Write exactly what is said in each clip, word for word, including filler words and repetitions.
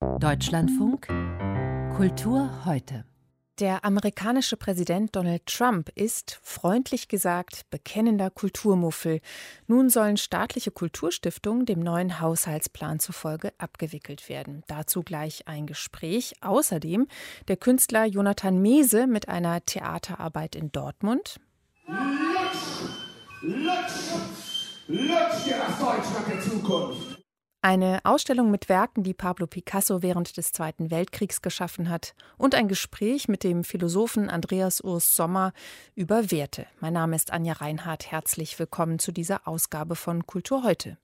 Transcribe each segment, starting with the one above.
Deutschlandfunk Kultur heute. Der amerikanische Präsident Donald Trump ist, freundlich gesagt, bekennender Kulturmuffel. Nun sollen staatliche Kulturstiftungen dem neuen Haushaltsplan zufolge abgewickelt werden. Dazu gleich ein Gespräch. Außerdem der Künstler Jonathan Mese mit einer Theaterarbeit in Dortmund. Lutsch! Lutsch! Lutsch dir das Deutschland der Zukunft! Eine Ausstellung mit Werken, die Pablo Picasso während des Zweiten Weltkriegs geschaffen hat. Und ein Gespräch mit dem Philosophen Andreas Urs Sommer über Werte. Mein Name ist Anja Reinhardt. Herzlich willkommen zu dieser Ausgabe von Kultur heute.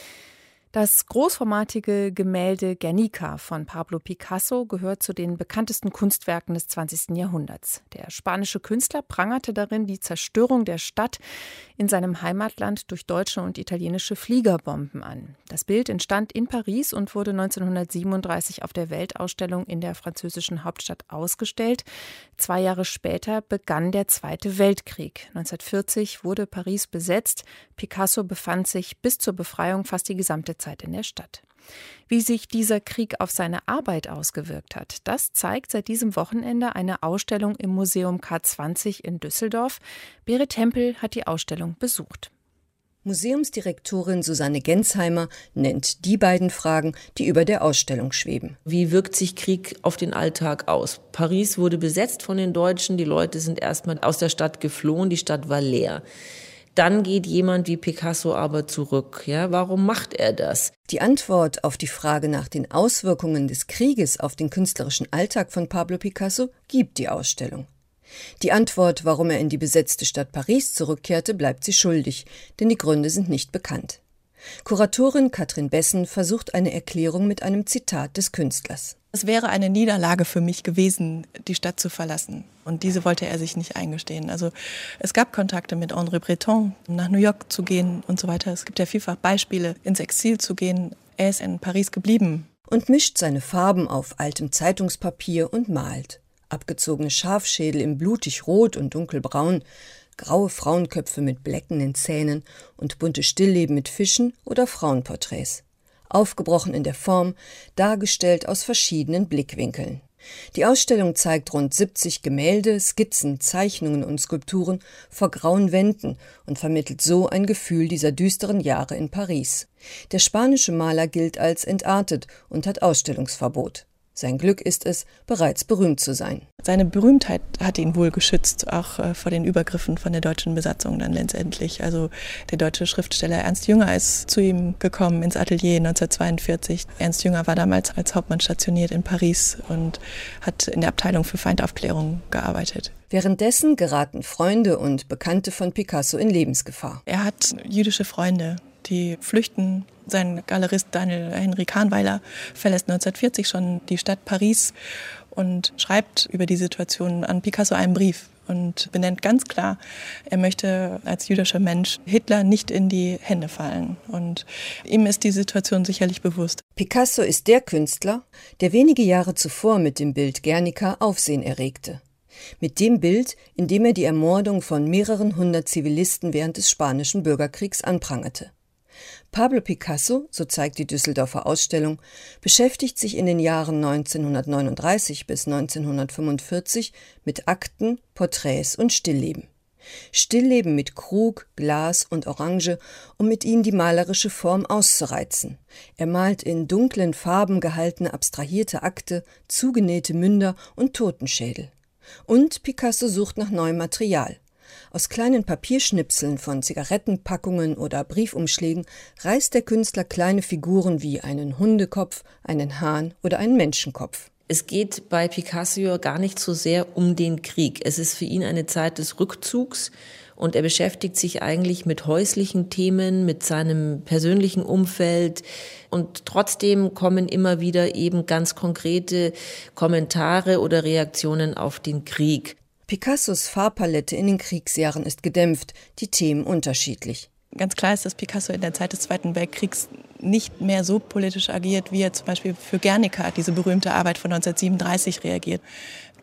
Das großformatige Gemälde Guernica von Pablo Picasso gehört zu den bekanntesten Kunstwerken des zwanzigsten Jahrhunderts. Der spanische Künstler prangerte darin die Zerstörung der Stadt in seinem Heimatland durch deutsche und italienische Fliegerbomben an. Das Bild entstand in Paris und wurde neunzehnhundertsiebenunddreißig auf der Weltausstellung in der französischen Hauptstadt ausgestellt. Zwei Jahre später begann der Zweite Weltkrieg. neunzehnhundertvierzig wurde Paris besetzt. Picasso befand sich bis zur Befreiung fast die gesamte Zeit in der Stadt. Wie sich dieser Krieg auf seine Arbeit ausgewirkt hat, das zeigt seit diesem Wochenende eine Ausstellung im Museum K zwanzig in Düsseldorf. Berit Hempel hat die Ausstellung besucht. Museumsdirektorin Susanne Gensheimer nennt die beiden Fragen, die über der Ausstellung schweben. Wie wirkt sich Krieg auf den Alltag aus? Paris wurde besetzt von den Deutschen, die Leute sind erstmal aus der Stadt geflohen, die Stadt war leer. Dann geht jemand wie Picasso aber zurück. Ja, warum macht er das? Die Antwort auf die Frage nach den Auswirkungen des Krieges auf den künstlerischen Alltag von Pablo Picasso gibt die Ausstellung. Die Antwort, warum er in die besetzte Stadt Paris zurückkehrte, bleibt sie schuldig, denn die Gründe sind nicht bekannt. Kuratorin Katrin Bessen versucht eine Erklärung mit einem Zitat des Künstlers. Es wäre eine Niederlage für mich gewesen, die Stadt zu verlassen. Und diese wollte er sich nicht eingestehen. Also es gab Kontakte mit André Breton, nach New York zu gehen und so weiter. Es gibt ja vielfach Beispiele, ins Exil zu gehen. Er ist in Paris geblieben. Und mischt seine Farben auf altem Zeitungspapier und malt. Abgezogene Schafschädel in blutig rot und dunkelbraun, graue Frauenköpfe mit bleckenden Zähnen und bunte Stillleben mit Fischen oder Frauenporträts. Aufgebrochen in der Form, dargestellt aus verschiedenen Blickwinkeln. Die Ausstellung zeigt rund siebzig Gemälde, Skizzen, Zeichnungen und Skulpturen vor grauen Wänden und vermittelt so ein Gefühl dieser düsteren Jahre in Paris. Der spanische Maler gilt als entartet und hat Ausstellungsverbot. Sein Glück ist es, bereits berühmt zu sein. Seine Berühmtheit hat ihn wohl geschützt, auch äh, vor den Übergriffen von der deutschen Besatzung dann letztendlich. Also der deutsche Schriftsteller Ernst Jünger ist zu ihm gekommen ins Atelier neunzehnhundertzweiundvierzig. Ernst Jünger war damals als Hauptmann stationiert in Paris und hat in der Abteilung für Feindaufklärung gearbeitet. Währenddessen geraten Freunde und Bekannte von Picasso in Lebensgefahr. Er hat jüdische Freunde, die flüchten. Sein Galerist Daniel Henry Kahnweiler verlässt neunzehnhundertvierzig schon die Stadt Paris und schreibt über die Situation an Picasso einen Brief und benennt ganz klar, er möchte als jüdischer Mensch Hitler nicht in die Hände fallen. Und ihm ist die Situation sicherlich bewusst. Picasso ist der Künstler, der wenige Jahre zuvor mit dem Bild Guernica Aufsehen erregte. Mit dem Bild, in dem er die Ermordung von mehreren hundert Zivilisten während des Spanischen Bürgerkriegs anprangerte. Pablo Picasso, so zeigt die Düsseldorfer Ausstellung, beschäftigt sich in den Jahren neunzehnhundertneununddreißig bis neunzehnhundertfünfundvierzig mit Akten, Porträts und Stillleben. Stillleben mit Krug, Glas und Orange, um mit ihnen die malerische Form auszureizen. Er malt in dunklen Farben gehaltene abstrahierte Akte, zugenähte Münder und Totenschädel. Und Picasso sucht nach neuem Material. Aus kleinen Papierschnipseln von Zigarettenpackungen oder Briefumschlägen reißt der Künstler kleine Figuren wie einen Hundekopf, einen Hahn oder einen Menschenkopf. Es geht bei Picasso gar nicht so sehr um den Krieg. Es ist für ihn eine Zeit des Rückzugs und er beschäftigt sich eigentlich mit häuslichen Themen, mit seinem persönlichen Umfeld. Und trotzdem kommen immer wieder eben ganz konkrete Kommentare oder Reaktionen auf den Krieg. Picassos Farbpalette in den Kriegsjahren ist gedämpft, die Themen unterschiedlich. Ganz klar ist, dass Picasso in der Zeit des Zweiten Weltkriegs nicht mehr so politisch agiert, wie er zum Beispiel für Guernica, diese berühmte Arbeit von neunzehnhundertsiebenunddreißig, reagiert.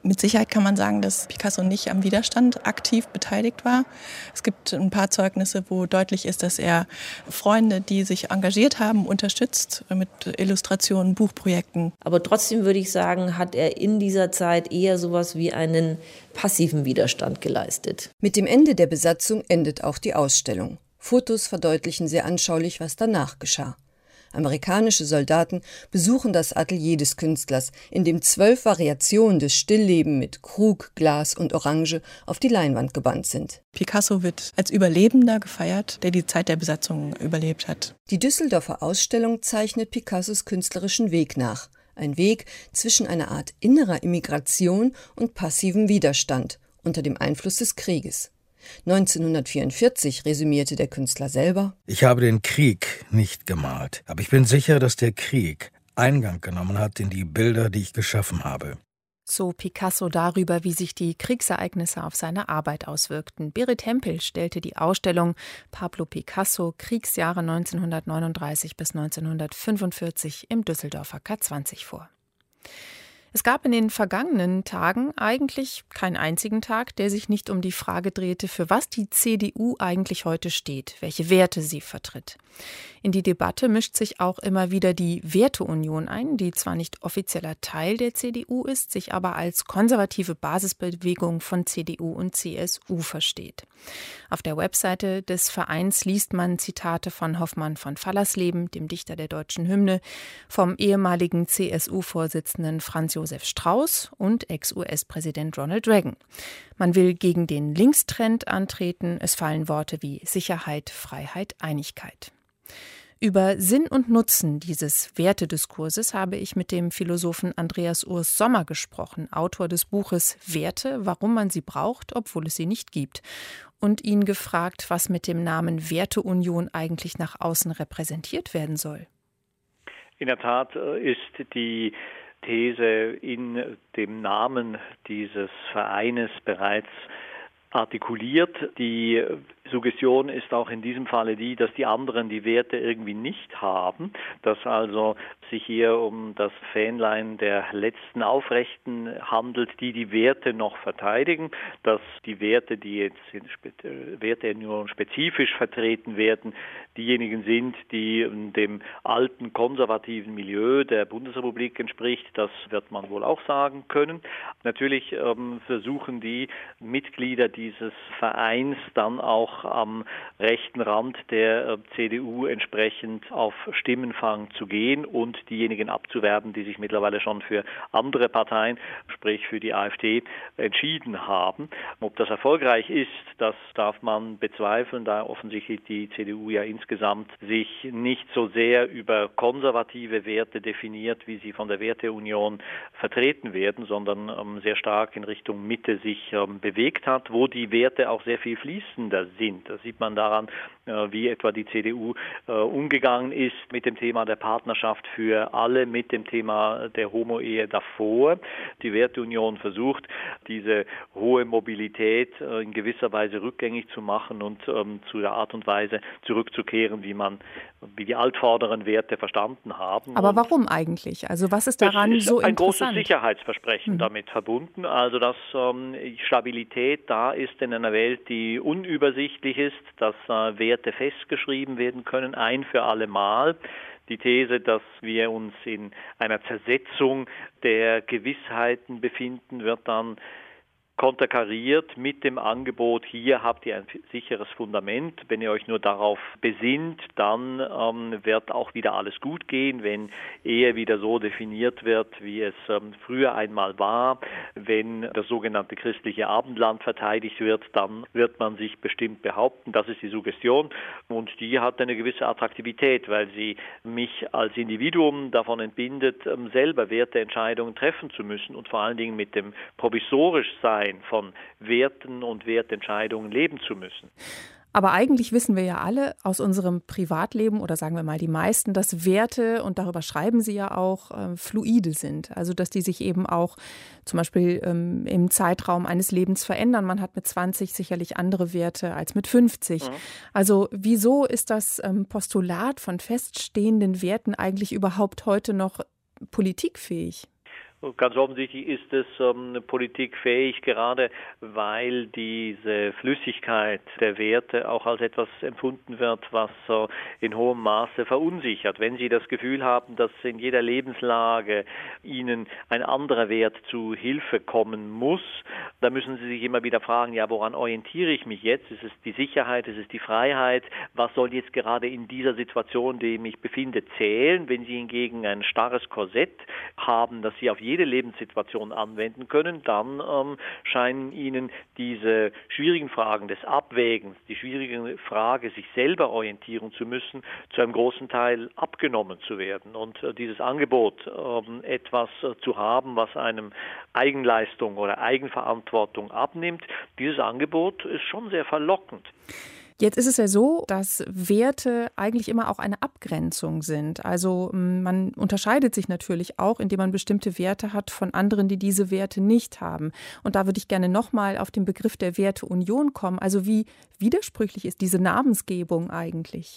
Mit Sicherheit kann man sagen, dass Picasso nicht am Widerstand aktiv beteiligt war. Es gibt ein paar Zeugnisse, wo deutlich ist, dass er Freunde, die sich engagiert haben, unterstützt mit Illustrationen, Buchprojekten. Aber trotzdem würde ich sagen, hat er in dieser Zeit eher sowas wie einen passiven Widerstand geleistet. Mit dem Ende der Besatzung endet auch die Ausstellung. Fotos verdeutlichen sehr anschaulich, was danach geschah. Amerikanische Soldaten besuchen das Atelier des Künstlers, in dem zwölf Variationen des Stillleben mit Krug, Glas und Orange auf die Leinwand gebannt sind. Picasso wird als Überlebender gefeiert, der die Zeit der Besatzung überlebt hat. Die Düsseldorfer Ausstellung zeichnet Picassos künstlerischen Weg nach. Ein Weg zwischen einer Art innerer Immigration und passivem Widerstand unter dem Einfluss des Krieges. neunzehnhundertvierundvierzig resümierte der Künstler selber: Ich habe den Krieg nicht gemalt, aber ich bin sicher, dass der Krieg Eingang genommen hat in die Bilder, die ich geschaffen habe. So Picasso darüber, wie sich die Kriegsereignisse auf seine Arbeit auswirkten. Berit Hempel stellte die Ausstellung Pablo Picasso, Kriegsjahre neunzehnhundertneununddreißig bis neunzehnhundertfünfundvierzig im Düsseldorfer K zwanzig vor. Es gab in den vergangenen Tagen eigentlich keinen einzigen Tag, der sich nicht um die Frage drehte, für was die C D U eigentlich heute steht, welche Werte sie vertritt. In die Debatte mischt sich auch immer wieder die Werteunion ein, die zwar nicht offizieller Teil der C D U ist, sich aber als konservative Basisbewegung von C D U und C S U versteht. Auf der Webseite des Vereins liest man Zitate von Hoffmann von Fallersleben, dem Dichter der deutschen Hymne, vom ehemaligen C S U-Vorsitzenden Franz Josef Strauß und Ex-U S-Präsident Ronald Reagan. Man will gegen den Linkstrend antreten. Es fallen Worte wie Sicherheit, Freiheit, Einigkeit. Über Sinn und Nutzen dieses Wertediskurses habe ich mit dem Philosophen Andreas Urs Sommer gesprochen, Autor des Buches Werte, warum man sie braucht, obwohl es sie nicht gibt, und ihn gefragt, was mit dem Namen Werteunion eigentlich nach außen repräsentiert werden soll. In der Tat ist die These in dem Namen dieses Vereines bereits artikuliert. Die Suggestion ist auch in diesem Falle die, dass die anderen die Werte irgendwie nicht haben, dass also sich hier um das Fähnlein der letzten Aufrechten handelt, die die Werte noch verteidigen, dass die Werte, die jetzt in Werteunion spezifisch vertreten werden, diejenigen sind, die dem alten konservativen Milieu der Bundesrepublik entspricht. Das wird man wohl auch sagen können. Natürlich ähm, versuchen die Mitglieder dieses Vereins dann auch am rechten Rand der C D U entsprechend auf Stimmenfang zu gehen und diejenigen abzuwerben, die sich mittlerweile schon für andere Parteien, sprich für die AfD, entschieden haben. Ob das erfolgreich ist, das darf man bezweifeln, da offensichtlich die C D U ja insgesamt sich nicht so sehr über konservative Werte definiert, wie sie von der Werteunion vertreten werden, sondern ähm, sehr stark in Richtung Mitte sich ähm, bewegt hat, wo die Werte auch sehr viel fließender sind. Das sieht man daran, äh, wie etwa die C D U äh, umgegangen ist mit dem Thema der Partnerschaft für alle, mit dem Thema der Homo-Ehe davor. Die Werteunion versucht, diese hohe Mobilität äh, in gewisser Weise rückgängig zu machen und ähm, zu der Art und Weise zurückzukehren, wie man, wie die altvorderen Werte verstanden haben. Aber und warum eigentlich? Also was ist daran ist so ein interessant? Großes Sicherheitsversprechen mhm. damit verbunden, also dass ähm, Stabilität da ist in einer Welt, die unübersichtlich ist, dass äh, Werte festgeschrieben werden können, ein für alle Mal. Die These, dass wir uns in einer Zersetzung der Gewissheiten befinden, wird dann konterkariert mit dem Angebot, hier habt ihr ein sicheres Fundament. Wenn ihr euch nur darauf besinnt, dann ähm, wird auch wieder alles gut gehen, wenn Ehe wieder so definiert wird, wie es ähm, früher einmal war. Wenn das sogenannte christliche Abendland verteidigt wird, dann wird man sich bestimmt behaupten. Das ist die Suggestion und die hat eine gewisse Attraktivität, weil sie mich als Individuum davon entbindet, ähm, selber Werteentscheidungen treffen zu müssen und vor allen Dingen mit dem Provisorischsein von Werten und Wertentscheidungen leben zu müssen. Aber eigentlich wissen wir ja alle aus unserem Privatleben oder sagen wir mal die meisten, dass Werte, und darüber schreiben Sie ja auch, äh, fluide sind. Also dass die sich eben auch zum Beispiel ähm, im Zeitraum eines Lebens verändern. Man hat mit zwanzig sicherlich andere Werte als mit fünfzig. Mhm. Also wieso ist das ähm, Postulat von feststehenden Werten eigentlich überhaupt heute noch politikfähig? Ganz offensichtlich ist es ähm, politikfähig, gerade weil diese Flüssigkeit der Werte auch als etwas empfunden wird, was äh, in hohem Maße verunsichert. Wenn Sie das Gefühl haben, dass in jeder Lebenslage Ihnen ein anderer Wert zu Hilfe kommen muss, dann müssen Sie sich immer wieder fragen, ja, woran orientiere ich mich jetzt? Ist es die Sicherheit, ist es die Freiheit? Was soll jetzt gerade in dieser Situation, in der ich mich befinde, zählen? Wenn Sie hingegen ein starres Korsett haben, das Sie auf jede Lebenssituation anwenden können, dann ähm, scheinen Ihnen diese schwierigen Fragen des Abwägens, die schwierige Frage, sich selber orientieren zu müssen, zu einem großen Teil abgenommen zu werden. Und äh, dieses Angebot, ähm, etwas äh, zu haben, was einem Eigenleistung oder Eigenverantwortung abnimmt, dieses Angebot ist schon sehr verlockend. Jetzt ist es ja so, dass Werte eigentlich immer auch eine Abgrenzung sind. Also man unterscheidet sich natürlich auch, indem man bestimmte Werte hat von anderen, die diese Werte nicht haben. Und da würde ich gerne nochmal auf den Begriff der Werteunion kommen. Also wie widersprüchlich ist diese Namensgebung eigentlich?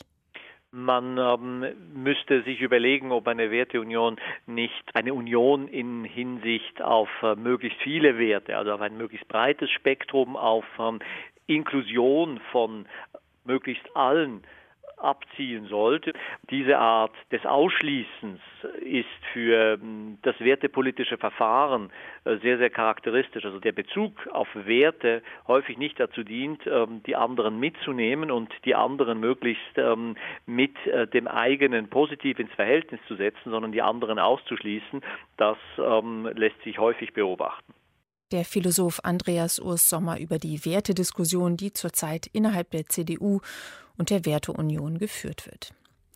Man ähm, müsste sich überlegen, ob eine Werteunion nicht eine Union in Hinsicht auf äh, möglichst viele Werte, also auf ein möglichst breites Spektrum, auf ähm, Inklusion von möglichst allen abzielen sollte. Diese Art des Ausschließens ist für das wertepolitische Verfahren sehr, sehr charakteristisch. Also der Bezug auf Werte häufig nicht dazu dient, die anderen mitzunehmen und die anderen möglichst mit dem eigenen positiv ins Verhältnis zu setzen, sondern die anderen auszuschließen. Das lässt sich häufig beobachten. Der Philosoph Andreas Urs Sommer über die Wertediskussion, die zurzeit innerhalb der C D U und der Werteunion geführt wird.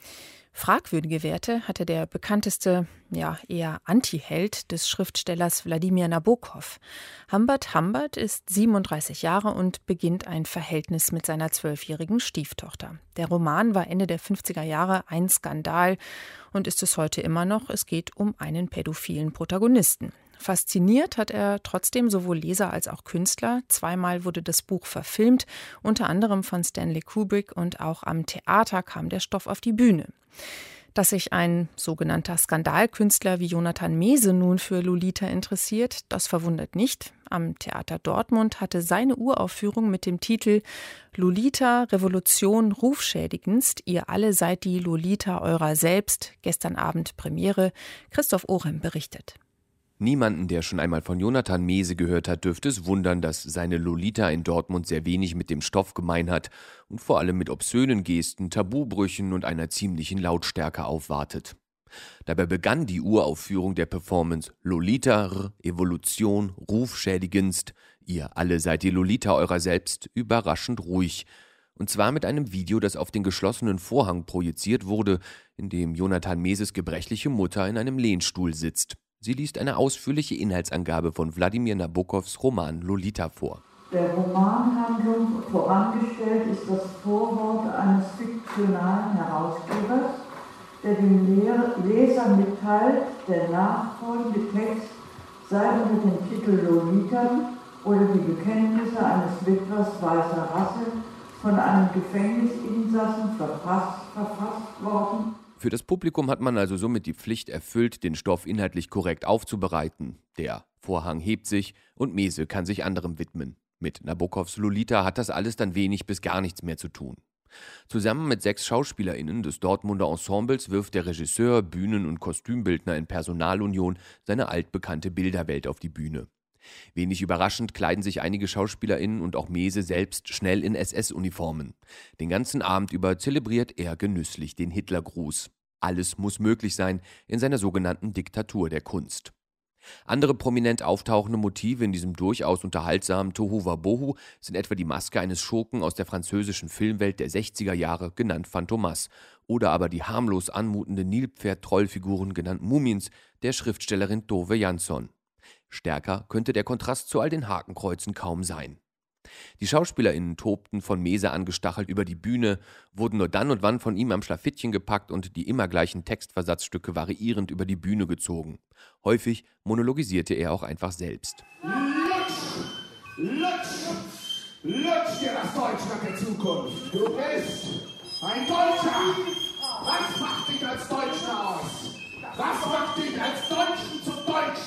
Fragwürdige Werte hatte der bekannteste, ja eher Anti-Held des Schriftstellers Wladimir Nabokov. Humbert Humbert ist siebenunddreißig Jahre und beginnt ein Verhältnis mit seiner zwölfjährigen Stieftochter. Der Roman war Ende der fünfziger Jahre ein Skandal und ist es heute immer noch. Es geht um einen pädophilen Protagonisten. Fasziniert hat er trotzdem sowohl Leser als auch Künstler. Zweimal wurde das Buch verfilmt, unter anderem von Stanley Kubrick, und auch am Theater kam der Stoff auf die Bühne. Dass sich ein sogenannter Skandalkünstler wie Jonathan Mese nun für Lolita interessiert, das verwundert nicht. Am Theater Dortmund hatte seine Uraufführung mit dem Titel Lolita, Revolution rufschädigendst, ihr alle seid die Lolita eurer selbst, gestern Abend Premiere, Christoph Orem berichtet. Niemanden, der schon einmal von Jonathan Mese gehört hat, dürfte es wundern, dass seine Lolita in Dortmund sehr wenig mit dem Stoff gemein hat und vor allem mit obszönen Gesten, Tabubrüchen und einer ziemlichen Lautstärke aufwartet. Dabei begann die Uraufführung der Performance Lolita, Evolution, rufschädigendst, ihr alle seid die Lolita eurer selbst, überraschend ruhig. Und zwar mit einem Video, das auf den geschlossenen Vorhang projiziert wurde, in dem Jonathan Meses gebrechliche Mutter in einem Lehnstuhl sitzt. Sie liest eine ausführliche Inhaltsangabe von Wladimir Nabokovs Roman Lolita vor. Der Romanhandlung vorangestellt ist das Vorwort eines fiktionalen Herausgebers, der dem Leser mitteilt, der nachfolgende Text sei unter dem Titel Lolita oder die Bekenntnisse eines Witwers weißer Rasse von einem Gefängnisinsassen verfasst, verfasst worden. Für das Publikum hat man also somit die Pflicht erfüllt, den Stoff inhaltlich korrekt aufzubereiten. Der Vorhang hebt sich und Mese kann sich anderem widmen. Mit Nabokovs Lolita hat das alles dann wenig bis gar nichts mehr zu tun. Zusammen mit sechs SchauspielerInnen des Dortmunder Ensembles wirft der Regisseur, Bühnen- und Kostümbildner in Personalunion seine altbekannte Bilderwelt auf die Bühne. Wenig überraschend kleiden sich einige SchauspielerInnen und auch Mese selbst schnell in S S-Uniformen. Den ganzen Abend über zelebriert er genüsslich den Hitlergruß. Alles muss möglich sein in seiner sogenannten Diktatur der Kunst. Andere prominent auftauchende Motive in diesem durchaus unterhaltsamen Tohuwabohu sind etwa die Maske eines Schurken aus der französischen Filmwelt der sechziger Jahre, genannt Phantomas, oder aber die harmlos anmutende Nilpferd-Trollfiguren, genannt Mumins, der Schriftstellerin Tove Jansson. Stärker könnte der Kontrast zu all den Hakenkreuzen kaum sein. Die SchauspielerInnen tobten von Mese angestachelt über die Bühne, wurden nur dann und wann von ihm am Schlafittchen gepackt und die immer gleichen Textversatzstücke variierend über die Bühne gezogen. Häufig monologisierte er auch einfach selbst. Lutsch! Lutsch! Lutsch dir das Deutschland der Zukunft! Du bist ein Deutscher! Was macht dich als Deutscher aus? Was macht dich als Deutschen zum Deutschen?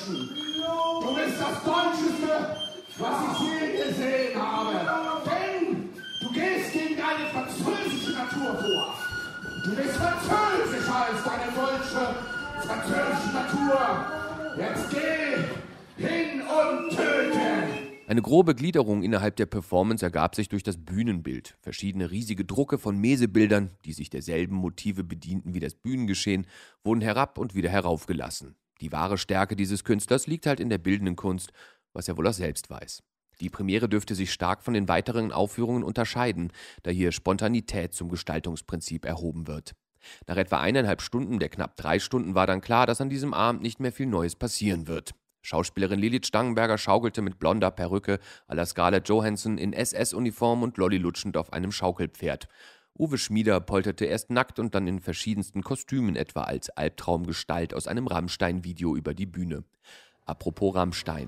Deutschen. Du bist das Deutscheste, was ich je gesehen habe. Denn du gehst gegen deine französische Natur vor. Du bist französischer als deine deutsche, französische Natur. Jetzt geh hin und töte. Eine grobe Gliederung innerhalb der Performance ergab sich durch das Bühnenbild. Verschiedene riesige Drucke von Mese-Bildern, die sich derselben Motive bedienten wie das Bühnengeschehen, wurden herab und wieder heraufgelassen. Die wahre Stärke dieses Künstlers liegt halt in der bildenden Kunst, was er wohl auch selbst weiß. Die Premiere dürfte sich stark von den weiteren Aufführungen unterscheiden, da hier Spontanität zum Gestaltungsprinzip erhoben wird. Nach etwa eineinhalb Stunden der knapp drei Stunden war dann klar, dass an diesem Abend nicht mehr viel Neues passieren wird. Schauspielerin Lilith Stangenberger schaukelte mit blonder Perücke à la Scarlett Johansson in S S-Uniform und lollilutschend auf einem Schaukelpferd. Uwe Schmieder polterte erst nackt und dann in verschiedensten Kostümen, etwa als Albtraumgestalt aus einem Rammstein-Video über die Bühne. Apropos Rammstein.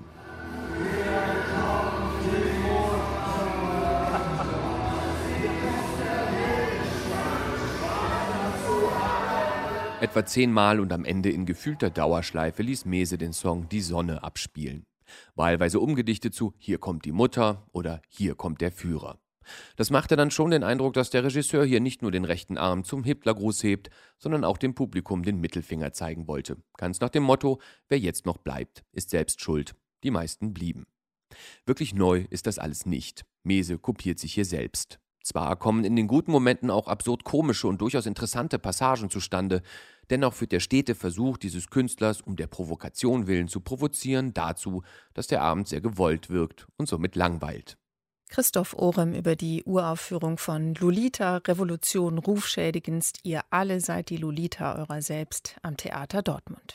Etwa zehnmal und am Ende in gefühlter Dauerschleife ließ Mese den Song Die Sonne abspielen. Wahlweise umgedichtet zu Hier kommt die Mutter oder Hier kommt der Führer. Das machte dann schon den Eindruck, dass der Regisseur hier nicht nur den rechten Arm zum Hitlergruß hebt, sondern auch dem Publikum den Mittelfinger zeigen wollte. Ganz nach dem Motto, wer jetzt noch bleibt, ist selbst schuld. Die meisten blieben. Wirklich neu ist das alles nicht. Mese kopiert sich hier selbst. Zwar kommen in den guten Momenten auch absurd komische und durchaus interessante Passagen zustande, dennoch führt der stete Versuch dieses Künstlers, um der Provokation willen zu provozieren, dazu, dass der Abend sehr gewollt wirkt und somit langweilt. Christoph Ohrem über die Uraufführung von Lolita, Revolution rufschädigendst, ihr alle seid die Lolita eurer selbst am Theater Dortmund.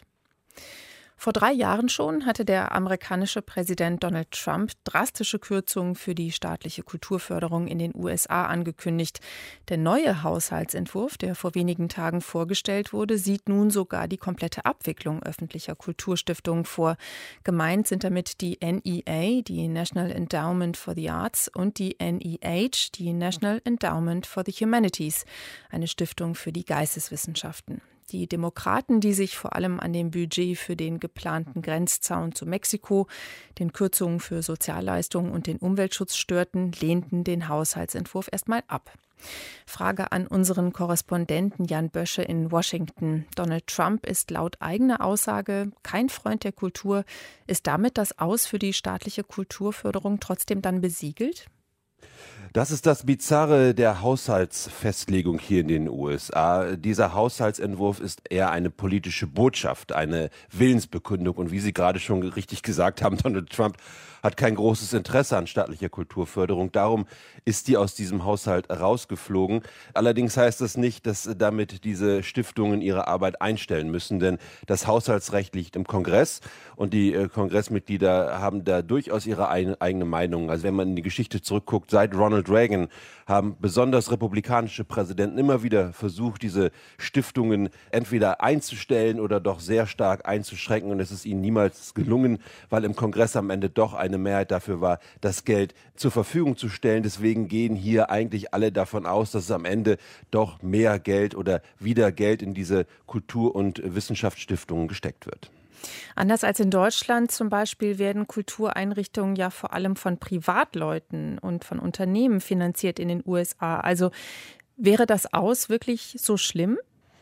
Vor drei Jahren schon hatte der amerikanische Präsident Donald Trump drastische Kürzungen für die staatliche Kulturförderung in den U S A angekündigt. Der neue Haushaltsentwurf, der vor wenigen Tagen vorgestellt wurde, sieht nun sogar die komplette Abwicklung öffentlicher Kulturstiftungen vor. Gemeint sind damit die N E A, die National Endowment for the Arts, und die N E H, die National Endowment for the Humanities, eine Stiftung für die Geisteswissenschaften. Die Demokraten, die sich vor allem an dem Budget für den geplanten Grenzzaun zu Mexiko, den Kürzungen für Sozialleistungen und den Umweltschutz störten, lehnten den Haushaltsentwurf erstmal ab. Frage an unseren Korrespondenten Jan Bösche in Washington. Donald Trump ist laut eigener Aussage kein Freund der Kultur. Ist damit das Aus für die staatliche Kulturförderung trotzdem dann besiegelt? Das ist das Bizarre der Haushaltsfestlegung hier in den U S A. Dieser Haushaltsentwurf ist eher eine politische Botschaft, eine Willensbekundung. Und wie Sie gerade schon richtig gesagt haben, Donald Trump hat kein großes Interesse an staatlicher Kulturförderung. Darum ist die aus diesem Haushalt rausgeflogen. Allerdings heißt das nicht, dass damit diese Stiftungen ihre Arbeit einstellen müssen, denn das Haushaltsrecht liegt im Kongress und die äh, Kongressmitglieder haben da durchaus ihre ein, eigene Meinung. Also wenn man in die Geschichte zurückguckt, seit Ronald Reagan haben besonders republikanische Präsidenten immer wieder versucht, diese Stiftungen entweder einzustellen oder doch sehr stark einzuschränken. Und es ist ihnen niemals gelungen, weil im Kongress am Ende doch eine Mehrheit dafür war, das Geld zur Verfügung zu stellen. Deswegen gehen hier eigentlich alle davon aus, dass es am Ende doch mehr Geld oder wieder Geld in diese Kultur- und Wissenschaftsstiftungen gesteckt wird. Anders als in Deutschland zum Beispiel werden Kultureinrichtungen ja vor allem von Privatleuten und von Unternehmen finanziert in den U S A. Also wäre das Aus wirklich so schlimm?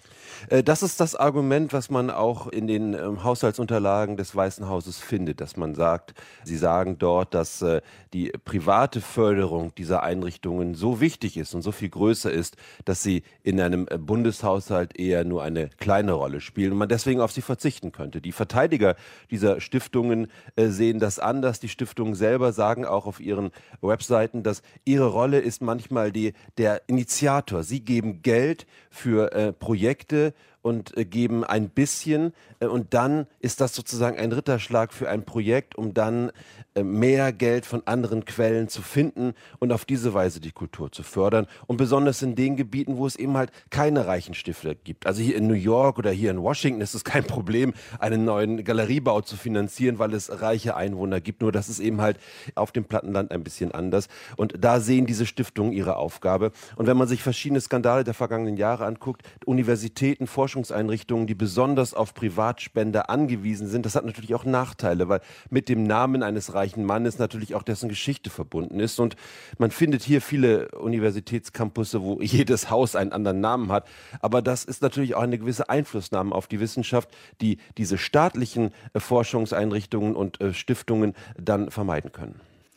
Das ist das Argument, was man auch in den ähm, Haushaltsunterlagen des Weißen Hauses findet, dass man sagt, sie sagen dort, dass äh, die private Förderung dieser Einrichtungen so wichtig ist und so viel größer ist, dass sie in einem äh, Bundeshaushalt eher nur eine kleine Rolle spielen und man deswegen auf sie verzichten könnte. Die Verteidiger dieser Stiftungen äh, sehen das anders. Die Stiftungen selber sagen auch auf ihren Webseiten, dass ihre Rolle ist manchmal die der Initiator. Sie geben Geld für äh, Projekte und äh, geben ein bisschen äh, und dann ist das sozusagen ein Ritterschlag für ein Projekt, um dann äh, mehr Geld von anderen Quellen zu finden und auf diese Weise die Kultur zu fördern und besonders in den Gebieten, wo es eben halt keine reichen Stifter gibt. Also hier in New York oder hier in Washington ist es kein Problem, einen neuen Galeriebau zu finanzieren, weil es reiche Einwohner gibt, nur das ist eben halt auf dem Plattenland ein bisschen anders und da sehen diese Stiftungen ihre Aufgabe und wenn man sich verschiedene Skandale der vergangenen Jahre anguckt, Universitäten, Forschungsinstitute, Forschungseinrichtungen, die besonders auf Privatspender angewiesen sind, das hat natürlich auch Nachteile, weil mit dem Namen eines reichen Mannes natürlich auch dessen Geschichte verbunden ist. Und man findet hier viele Universitätscampusse, wo jedes Haus einen anderen Namen hat. Aber das ist natürlich auch eine gewisse Einflussnahme auf die Wissenschaft, die diese staatlichen äh, Forschungseinrichtungen und äh, Stiftungen dann vermeiden können.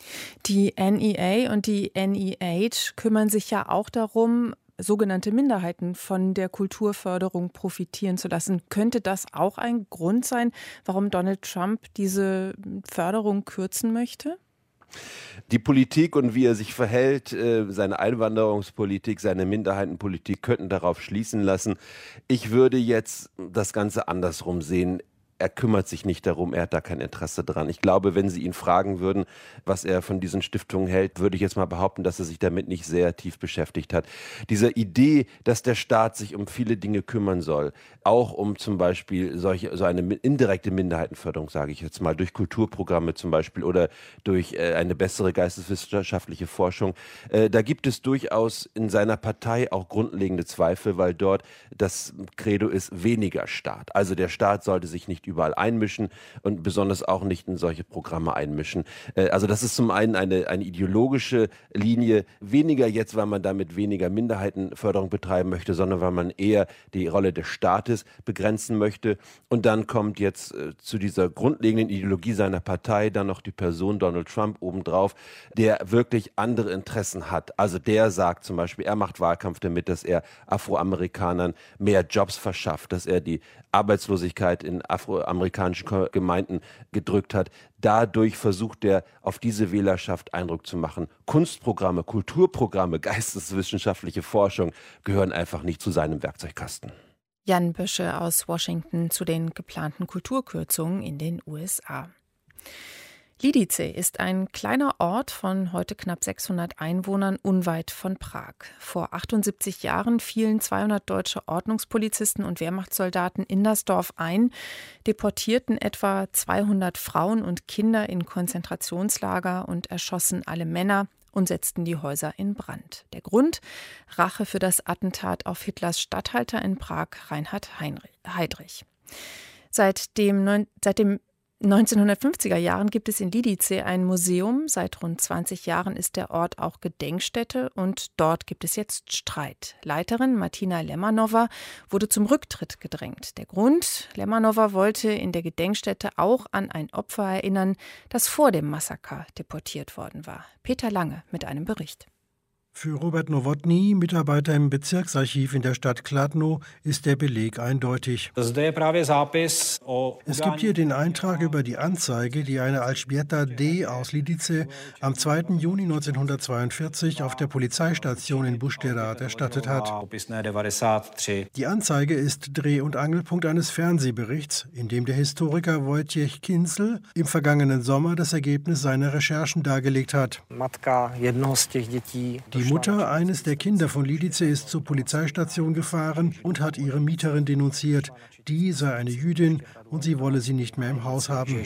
Die N E A und die N E H kümmern sich ja auch darum, sogenannte Minderheiten von der Kulturförderung profitieren zu lassen. Könnte das auch ein Grund sein, warum Donald Trump diese Förderung kürzen möchte? Die Politik und wie er sich verhält, seine Einwanderungspolitik, seine Minderheitenpolitik könnten darauf schließen lassen. Ich würde jetzt das Ganze andersrum sehen. Er kümmert sich nicht darum, er hat da kein Interesse dran. Ich glaube, wenn Sie ihn fragen würden, was er von diesen Stiftungen hält, würde ich jetzt mal behaupten, dass er sich damit nicht sehr tief beschäftigt hat. Diese Idee, dass der Staat sich um viele Dinge kümmern soll, auch um zum Beispiel solche, so eine indirekte Minderheitenförderung, sage ich jetzt mal, durch Kulturprogramme zum Beispiel oder durch äh, eine bessere geisteswissenschaftliche Forschung, äh, da gibt es durchaus in seiner Partei auch grundlegende Zweifel, weil dort das Credo ist weniger Staat. Also der Staat sollte sich nicht überall einmischen und besonders auch nicht in solche Programme einmischen. Also das ist zum einen eine, eine ideologische Linie, weniger jetzt, weil man damit weniger Minderheitenförderung betreiben möchte, sondern weil man eher die Rolle des Staates begrenzen möchte. Und dann kommt jetzt äh, zu dieser grundlegenden Ideologie seiner Partei dann noch die Person Donald Trump obendrauf, der wirklich andere Interessen hat. Also der sagt zum Beispiel, er macht Wahlkampf damit, dass er Afroamerikanern mehr Jobs verschafft, dass er die Arbeitslosigkeit in afroamerikanischen Gemeinden gedrückt hat. Dadurch versucht er, auf diese Wählerschaft Eindruck zu machen. Kunstprogramme, Kulturprogramme, geisteswissenschaftliche Forschung gehören einfach nicht zu seinem Werkzeugkasten. Jan Bösche aus Washington zu den geplanten Kulturkürzungen in den U S A. Lidice ist ein kleiner Ort von heute knapp sechshundert Einwohnern unweit von Prag. Vor achtundsiebzig Jahren fielen zweihundert deutsche Ordnungspolizisten und Wehrmachtssoldaten in das Dorf ein, deportierten etwa zweihundert Frauen und Kinder in Konzentrationslager und erschossen alle Männer und setzten die Häuser in Brand. Der Grund? Rache für das Attentat auf Hitlers Statthalter in Prag, Reinhard Heydrich. Seit dem, seit dem neunzehnhundertfünfziger Jahren gibt es in Lidice ein Museum. Seit rund zwanzig Jahren ist der Ort auch Gedenkstätte und dort gibt es jetzt Streit. Leiterin Martina Lemanova wurde zum Rücktritt gedrängt. Der Grund? Lemanova wollte in der Gedenkstätte auch an ein Opfer erinnern, das vor dem Massaker deportiert worden war. Peter Lange mit einem Bericht. Für Robert Nowotny, Mitarbeiter im Bezirksarchiv in der Stadt Kladno, ist der Beleg eindeutig. Es gibt hier den Eintrag über die Anzeige, die eine Alžběta D. aus Lidice am zweiten Juni neunzehnhundertzweiundvierzig auf der Polizeistation in Buštěrad erstattet hat. Die Anzeige ist Dreh- und Angelpunkt eines Fernsehberichts, in dem der Historiker Wojciech Kinzel im vergangenen Sommer das Ergebnis seiner Recherchen dargelegt hat. Die Mutter eines der Kinder von Lidice ist zur Polizeistation gefahren und hat ihre Mieterin denunziert. Die sei eine Jüdin und sie wolle sie nicht mehr im Haus haben.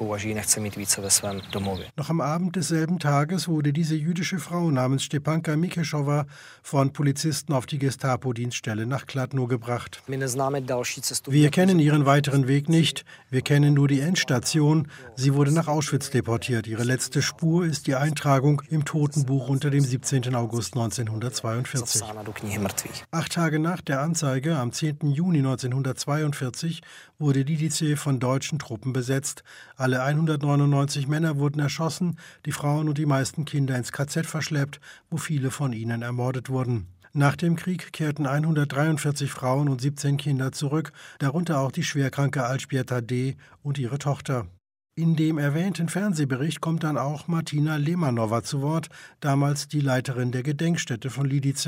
Noch am Abend desselben Tages wurde diese jüdische Frau namens Stepanka Mikešová von Polizisten auf die Gestapo-Dienststelle nach Kladno gebracht. Wir kennen ihren weiteren Weg nicht. Wir kennen nur die Endstation. Sie wurde nach Auschwitz deportiert. Ihre letzte Spur ist die Eintragung im Totenbuch unter dem siebzehnten August neunzehnhundertzweiundvierzig. Acht Tage nach der Anzeige, am zehnten Juni neunzehnhundertzweiundvierzig, wurde Lidice von deutschen Truppen besetzt. Alle hundertneunundneunzig Männer wurden erschossen, die Frauen und die meisten Kinder ins K Z verschleppt, wo viele von ihnen ermordet wurden. Nach dem Krieg kehrten hundertdreiundvierzig Frauen und siebzehn Kinder zurück, darunter auch die schwerkranke Alžběta D. und ihre Tochter. In dem erwähnten Fernsehbericht kommt dann auch Martina Lemanova zu Wort, damals die Leiterin der Gedenkstätte von Lidice.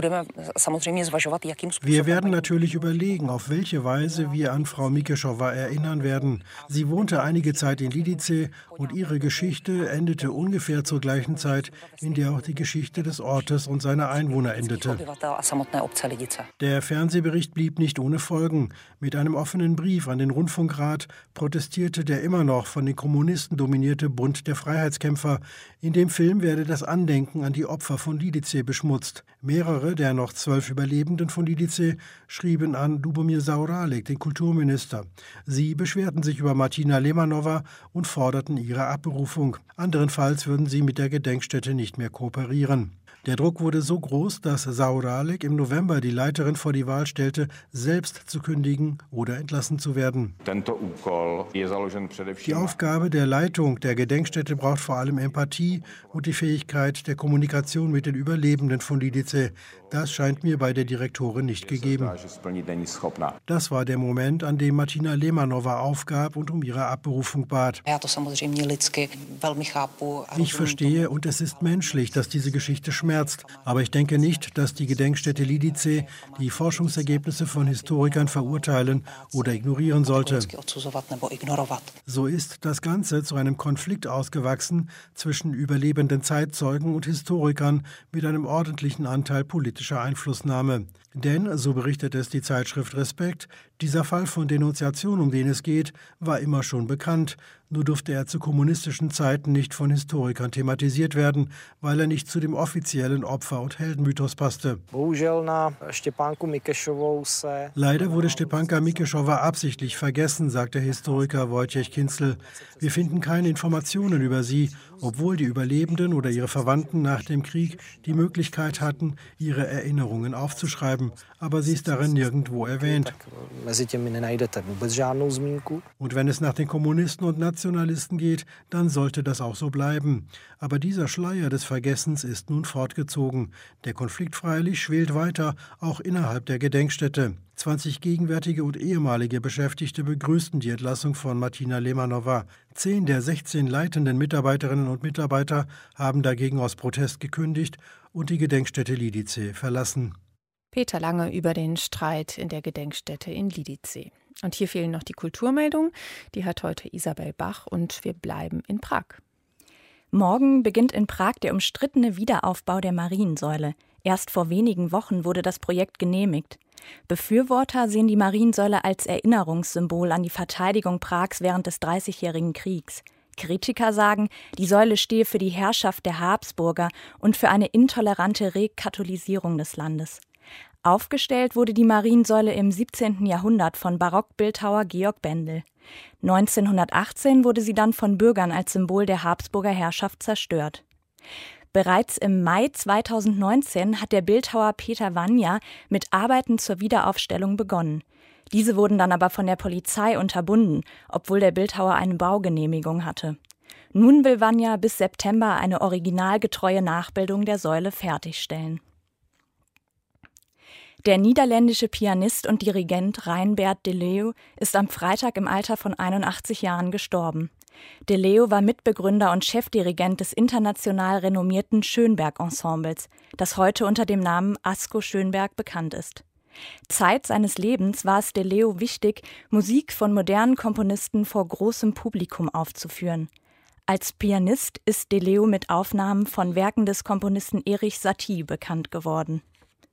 Wir werden natürlich überlegen, auf welche Weise wir an Frau Mikešová erinnern werden. Sie wohnte einige Zeit in Lidice und ihre Geschichte endete ungefähr zur gleichen Zeit, in der auch die Geschichte des Ortes und seiner Einwohner endete. Der Fernsehbericht blieb nicht ohne Folgen. Mit einem offenen Brief an den Rundfunkrat protestierte der immer noch von den Kommunisten dominierte Bund der Freiheitskämpfer. In dem Film werde das Andenken an die Opfer von Lidice beschmutzt. Mehrere der noch zwölf Überlebenden von Lidice schrieben an Lubomir Zaoralek, den Kulturminister. Sie beschwerten sich über Martina Lemanova und forderten ihre Abberufung. Anderenfalls würden sie mit der Gedenkstätte nicht mehr kooperieren. Der Druck wurde so groß, dass Zaoralek im November die Leiterin vor die Wahl stellte, selbst zu kündigen oder entlassen zu werden. Die Aufgabe der Leitung der Gedenkstätte braucht vor allem Empathie und die Fähigkeit der Kommunikation mit den Überlebenden von Lidice. Das scheint mir bei der Direktorin nicht gegeben. Das war der Moment, an dem Martina Lemanova aufgab und um ihre Abberufung bat. Ich verstehe und es ist menschlich, dass diese Geschichte schmerzt. Aber ich denke nicht, dass die Gedenkstätte Lidice die Forschungsergebnisse von Historikern verurteilen oder ignorieren sollte. So ist das Ganze zu einem Konflikt ausgewachsen zwischen überlebenden Zeitzeugen und Historikern mit einem ordentlichen Anteil politischer Einflussnahme. Denn, so berichtet es die Zeitschrift Respekt, dieser Fall von Denunziation, um den es geht, war immer schon bekannt. Nur durfte er zu kommunistischen Zeiten nicht von Historikern thematisiert werden, weil er nicht zu dem offiziellen Opfer- und Heldenmythos passte. Leider wurde Stepanka Mikeschowa absichtlich vergessen, sagt der Historiker Wojciech Kinzel. Wir finden keine Informationen über sie, obwohl die Überlebenden oder ihre Verwandten nach dem Krieg die Möglichkeit hatten, ihre Erinnerungen aufzuschreiben. Aber sie ist darin nirgendwo erwähnt. Und wenn es nach den Kommunisten und Nationalisten geht, dann sollte das auch so bleiben. Aber dieser Schleier des Vergessens ist nun fortgezogen. Der Konflikt freilich schwelt weiter, auch innerhalb der Gedenkstätte. zwanzig gegenwärtige und ehemalige Beschäftigte begrüßten die Entlassung von Martina Lemanova. Zehn der sechzehn leitenden Mitarbeiterinnen und Mitarbeiter haben dagegen aus Protest gekündigt und die Gedenkstätte Lidice verlassen. Peter Lange über den Streit in der Gedenkstätte in Lidice. Und hier fehlen noch die Kulturmeldungen. Die hat heute Isabel Bach und wir bleiben in Prag. Morgen beginnt in Prag der umstrittene Wiederaufbau der Mariensäule. Erst vor wenigen Wochen wurde das Projekt genehmigt. Befürworter sehen die Mariensäule als Erinnerungssymbol an die Verteidigung Prags während des Dreißigjährigen Kriegs. Kritiker sagen, die Säule stehe für die Herrschaft der Habsburger und für eine intolerante Rekatholisierung des Landes. Aufgestellt wurde die Mariensäule im siebzehnten Jahrhundert von Barockbildhauer Georg Bendel. neunzehnhundertachtzehn wurde sie dann von Bürgern als Symbol der Habsburger Herrschaft zerstört. Bereits im Mai zweitausendneunzehn hat der Bildhauer Peter Vanja mit Arbeiten zur Wiederaufstellung begonnen. Diese wurden dann aber von der Polizei unterbunden, obwohl der Bildhauer eine Baugenehmigung hatte. Nun will Vanja bis September eine originalgetreue Nachbildung der Säule fertigstellen. Der niederländische Pianist und Dirigent Reinbert de Leeuw ist am Freitag im Alter von einundachtzig Jahren gestorben. De Leeuw war Mitbegründer und Chefdirigent des international renommierten Schönberg-Ensembles, das heute unter dem Namen Asko Schönberg bekannt ist. Zeit seines Lebens war es de Leeuw wichtig, Musik von modernen Komponisten vor großem Publikum aufzuführen. Als Pianist ist de Leeuw mit Aufnahmen von Werken des Komponisten Erich Satie bekannt geworden.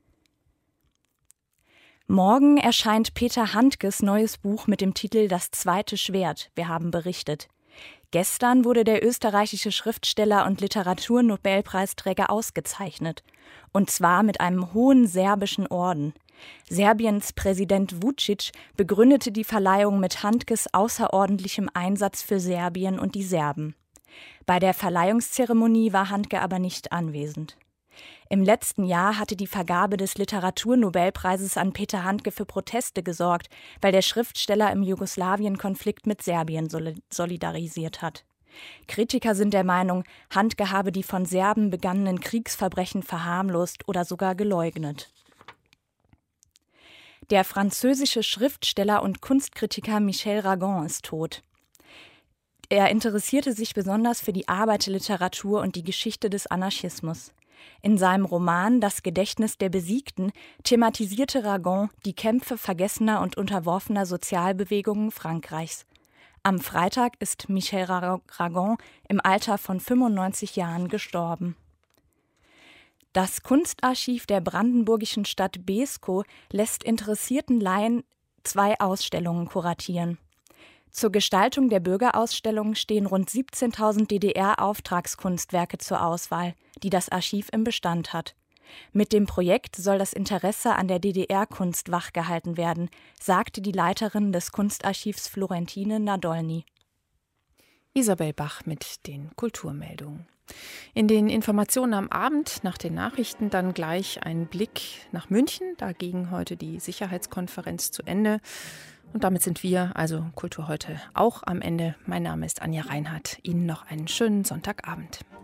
Morgen erscheint Peter Handkes neues Buch mit dem Titel »Das zweite Schwert«, wir haben berichtet. Gestern wurde der österreichische Schriftsteller und Literaturnobelpreisträger ausgezeichnet. Und zwar mit einem hohen serbischen Orden. Serbiens Präsident Vučić begründete die Verleihung mit Handkes außerordentlichem Einsatz für Serbien und die Serben. Bei der Verleihungszeremonie war Handke aber nicht anwesend. Im letzten Jahr hatte die Vergabe des Literaturnobelpreises an Peter Handke für Proteste gesorgt, weil der Schriftsteller im Jugoslawien-Konflikt mit Serbien solidarisiert hat. Kritiker sind der Meinung, Handke habe die von Serben begangenen Kriegsverbrechen verharmlost oder sogar geleugnet. Der französische Schriftsteller und Kunstkritiker Michel Ragon ist tot. Er interessierte sich besonders für die Arbeiterliteratur und die Geschichte des Anarchismus. In seinem Roman »Das Gedächtnis der Besiegten« thematisierte Ragon die Kämpfe vergessener und unterworfener Sozialbewegungen Frankreichs. Am Freitag ist Michel Ragon im Alter von fünfundneunzig Jahren gestorben. Das Kunstarchiv der brandenburgischen Stadt Beeskow lässt interessierten Laien zwei Ausstellungen kuratieren. Zur Gestaltung der Bürgerausstellung stehen rund siebzehntausend D D R-Auftragskunstwerke zur Auswahl, die das Archiv im Bestand hat. Mit dem Projekt soll das Interesse an der D D R-Kunst wachgehalten werden, sagte die Leiterin des Kunstarchivs Florentine Nadolny. Isabel Bach mit den Kulturmeldungen. In den Informationen am Abend nach den Nachrichten dann gleich ein Blick nach München. Da ging heute die Sicherheitskonferenz zu Ende. Und damit sind wir, also Kultur heute, auch am Ende. Mein Name ist Anja Reinhardt. Ihnen noch einen schönen Sonntagabend.